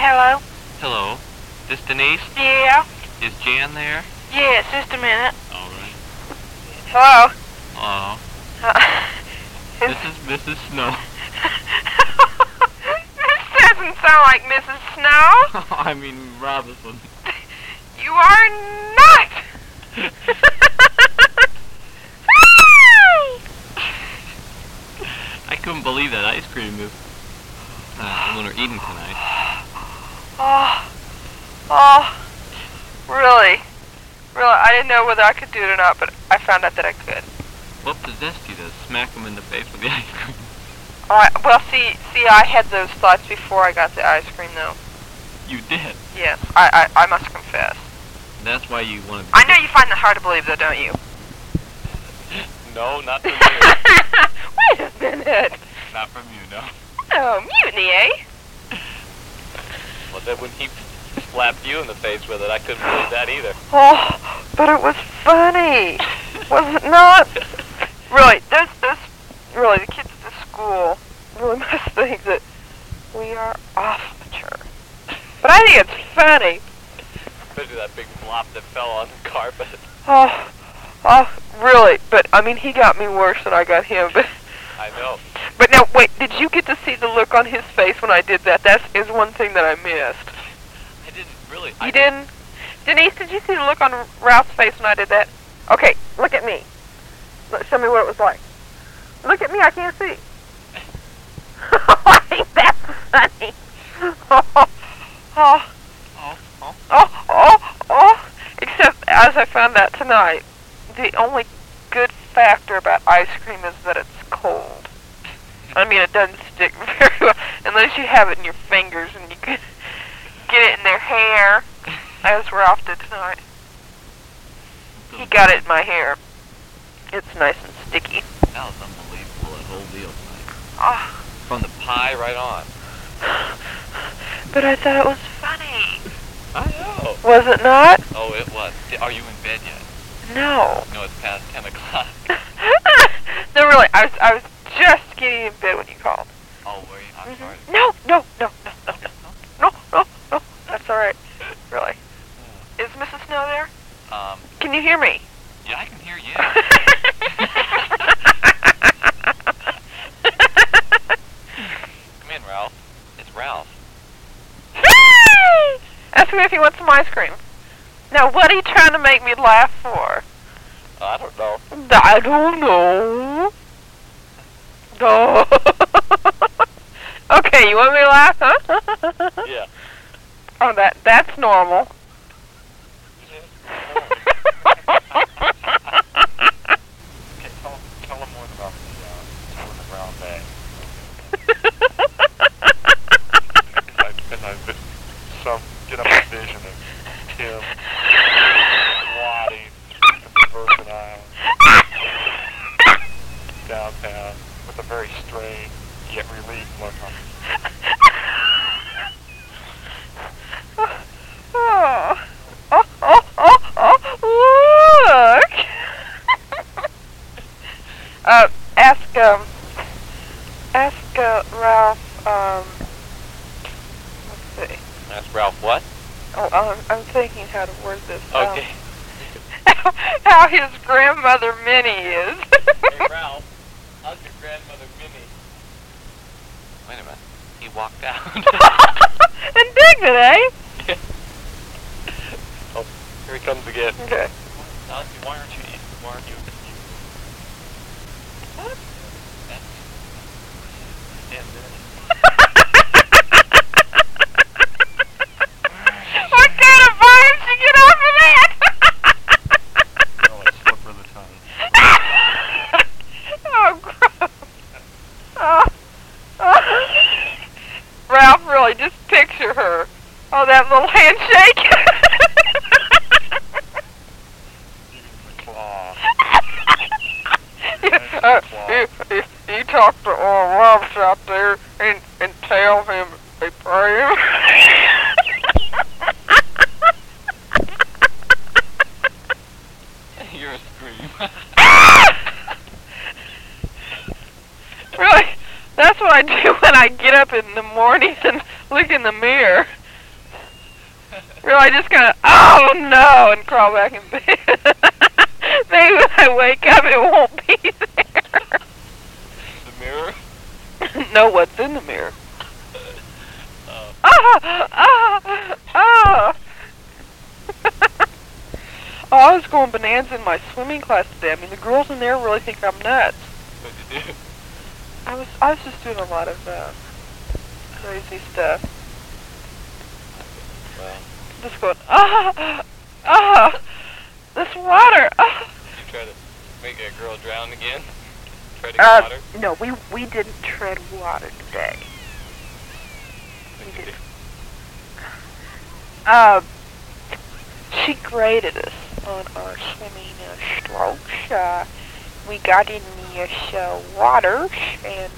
Hello? Hello. This Denise? Yeah? Is Jan there? Yes, just a minute. Alright. Hello? Hello. This is Mrs. Snow. This doesn't sound like Mrs. Snow. I mean Robinson. You are not! I couldn't believe that ice cream is when we're eating tonight. Really? Really, I didn't know whether I could do it or not, but I found out that I could. What possessed you to smack him in the face with the ice cream? Alright, well, see, I had those thoughts before I got the ice cream, though. You did? Yes, I must confess. That's why you wanted to... I know you find that hard to believe, though, don't you? No, not from you. Wait a minute. Not from you, no. Oh, mutiny, eh? Well, then when he slapped you in the face with it, I couldn't believe that either. Oh, but it was funny. Was it not? Really, really, the kids at the school really must think that we are off mature. But I think it's funny. Especially that big flop that fell on the carpet. Oh, really, but, I mean, he got me worse than I got him, but... I know. But now, wait, did you get to see the look on his face when I did that? That is one thing that I missed. I didn't really. You didn't? Denise, did you see the look on Ralph's face when I did that? Okay, look at me. Show me what it was like. Look at me, I can't see. That's funny. Except, as I found out tonight, the only good factor about ice cream is that it's cold. I mean, it doesn't stick very well, unless you have it in your fingers and you can get it in their hair, as Ralph did tonight. He got it in my hair. It's nice and sticky. That was unbelievable, that whole deal tonight. Oh. From the pie right on. But I thought it was funny. I know. Was it not? Oh, it was. Are you in bed yet? No. No, it's past 10 o'clock. No, really, I was just getting in bed when you called. Oh, were you? I'm sorry. No. That's all right. Really. Is Mrs. Snow there? Can you hear me? Yeah, I can hear you. Come in, Ralph. It's Ralph. Ask him if he wants some ice cream. Now, what are you trying to make me laugh for? I don't know. I don't know. No. Okay, you want me to laugh, huh? Yeah. Oh, that's normal. Okay, tell him more about the brown bag. Get up a vision of Tim squatting in the Virgin Islands downtown with a very strange yet relieved look on his Look! Ask Ralph, let's see. Ask Ralph what? Oh, I'm thinking how to word this. Okay. How his grandmother Minnie is. Hey Ralph, how's your grandmother Minnie? Wait a minute. He walked out. Indignant, eh? Oh, here he comes again. Okay. Why aren't you eating? Why aren't you? What? What kind of vibes you get off of that? Oh, it's slipper of the tongue. Oh, gross. Ralph, really, just picture her. Oh, that little handshake. You talk to Ralph out there and tell him they pray him. You're a scream. Really, that's what I do when I get up in the morning and look in the mirror. Really, I just kind of, oh no, and crawl back in bed. Maybe when I wake up, it won't be there. The mirror? No, what's in the mirror? Oh, I was going bananas in my swimming class today. I mean, the girls in there really think I'm nuts. What'd you do? I was just doing a lot of crazy stuff. Well, Just going, this water. did you try to make a girl drown again? Treading water? No, we didn't tread water today. What'd you do? She graded us on our swimming strokes. We got in the water and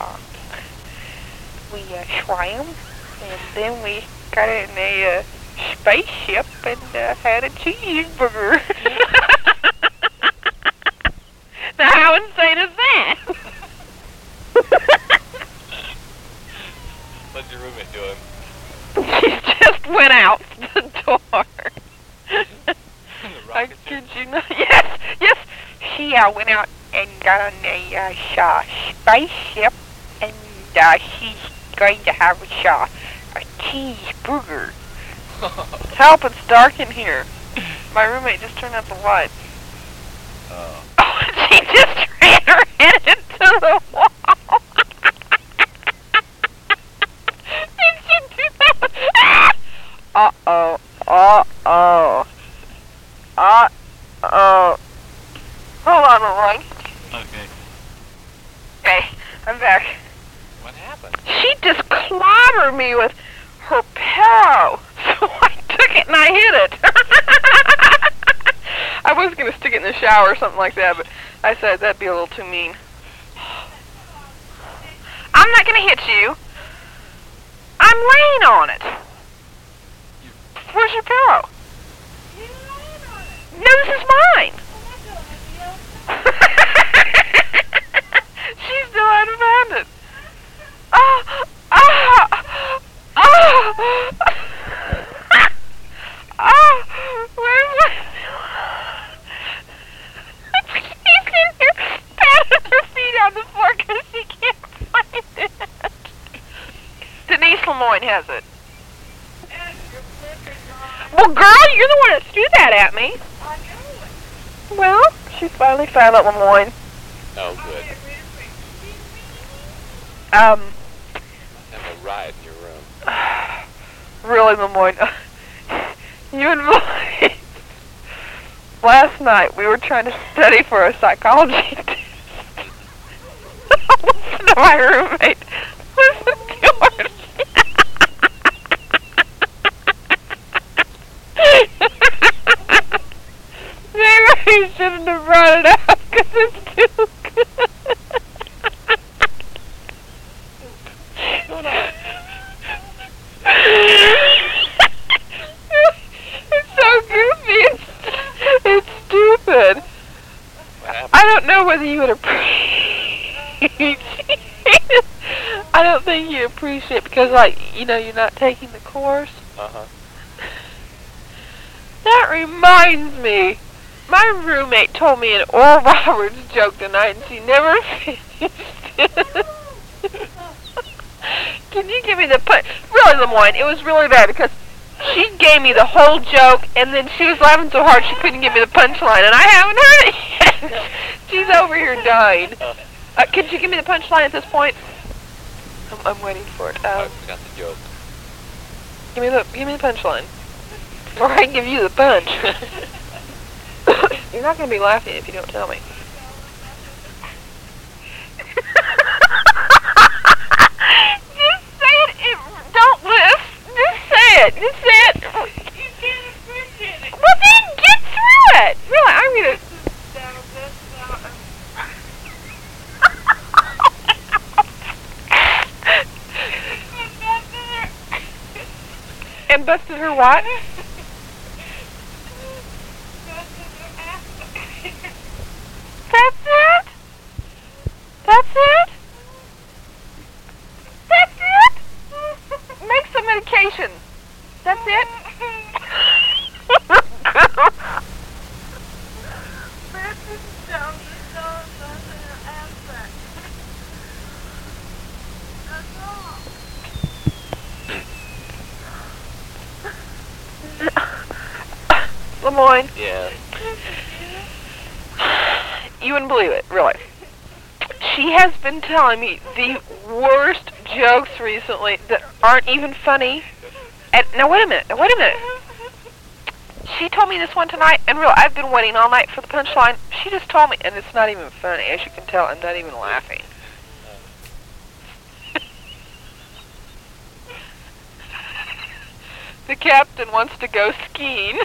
we swam, and then we got in a spaceship and had a cheeseburger. Now, how insane is that? What's your roommate doing? She just went out the door. The I rocket kid ship? you not. Yes. She went out and got on a spaceship, and she's going to have a cheeseburger. Help! It's dark in here. My roommate just turned out the lights. Oh. Oh, she just ran her head into the wall. Did she do that? Uh-oh. Hold on a line. Okay. Okay, I'm back. What happened? She just clobbered me with her pillow. So I took it and I hit it. I was going to stick it in the shower or something like that, but I said that'd be a little too mean. I'm not going to hit you. I'm laying on it. Where's your pillow? No, this is mine. She's still haven't found it. Where's my... She's in here patting her feet on the floor because she can't find it. Denise Lemoyne has it. Well, girl, you're the one that threw that at me. Well, she finally found it, Lemoyne. Oh, good. Um, Have a riot in your room. really, Lemoyne. You and Lloyd. Last night, we were trying to study for a psychology test. Listen to my roommate. Listen to yours. Maybe we shouldn't have brought it up because it's too good. It's so goofy. It's stupid. What happened? I don't know whether you would appreciate it. I don't think you'd appreciate it because, like, you know, you're not taking the course. Uh-huh. That reminds me. My roommate told me an Oral Roberts joke tonight, and she never finished it. Can you give me the punch? Really, Lemoyne, it was really bad because she gave me the whole joke, and then she was laughing so hard she couldn't give me the punchline, and I haven't heard it yet. She's over here dying. Could you give me the punchline at this point? I'm waiting for it. I forgot the joke. Give me the punchline, or I can give you the punch. You're not going to be laughing if you don't tell me. Just say it. Don't lift. Just say it. Just say it. You can't appreciate it. Well, then get through it. Really, I'm going to... And busted her what? That's it? That's it? That's it? Make some medication. That's it? Lemoyne, Yeah. you wouldn't believe it, really. She has been telling me the worst jokes recently that aren't even funny. And now wait a minute. She told me this one tonight, and real, I've been waiting all night for the punchline. She just told me, and it's not even funny. As you can tell, I'm not even laughing. The captain wants to go skiing.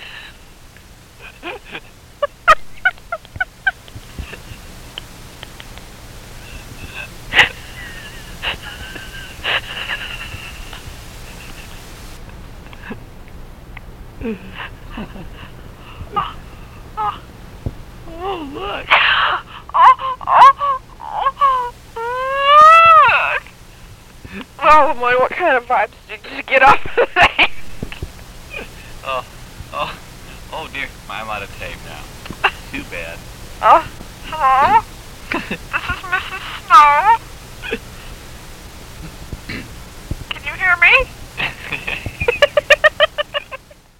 Oh, look. Oh, boy, what kind of vibes did you get off of that? Oh dear. I'm out of tape now. Too bad. Hello? This is Mrs. Snow.